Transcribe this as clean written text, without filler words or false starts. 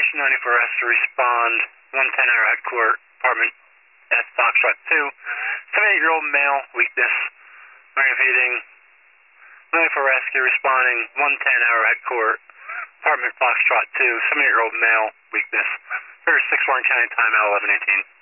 94 S to respond, 110 Arrowhead Court, apartment at Foxtrot 2. 78-year-old male, weakness, aggravating. 94 Rescue responding, 110 Arrowhead Court, apartment Foxtrot 2. 78-year-old male, weakness. 36 Warren County, time out 11:18.